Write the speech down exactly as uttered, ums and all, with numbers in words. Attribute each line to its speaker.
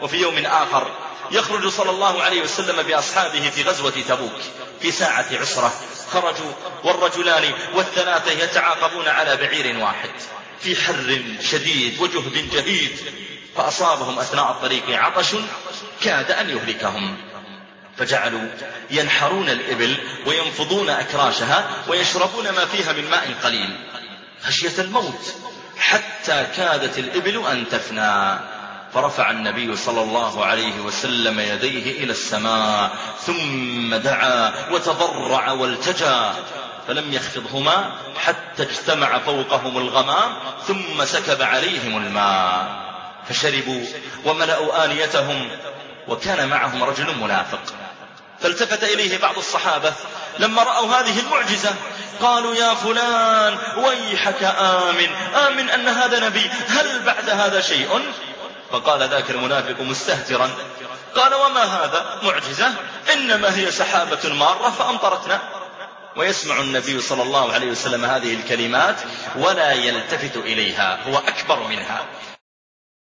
Speaker 1: وفي يوم آخر يخرج صلى الله عليه وسلم بأصحابه في غزوة تبوك في ساعة عسرة، خرجوا والرجلان والثلاثة يتعاقبون على بعير واحد في حر شديد وجهد جهيد، فأصابهم أثناء الطريق عطش كاد أن يهلكهم، فجعلوا ينحرون الإبل وينفضون أكراشها ويشربون ما فيها من ماء قليل خشية الموت، حتى كادت الإبل أن تفنى. فرفع النبي صلى الله عليه وسلم يديه إلى السماء ثم دعا وتضرع والتجا، فلم يخفضهما حتى اجتمع فوقهم الغمام ثم سكب عليهم الماء فشربوا وملأوا آنيتهم، وكان معهم رجل منافق. فالتفت إليه بعض الصحابة لما رأوا هذه المعجزة قالوا: يا فلان ويحك آمن آمن أن هذا نبي، هل بعد هذا شيء؟ فقال ذاك المنافق مستهترا قال: وما هذا معجزة، إنما هي سحابة مارة فأمطرتنا. ويسمع النبي صلى الله عليه وسلم هذه الكلمات ولا يلتفت إليها، هو أكبر منها،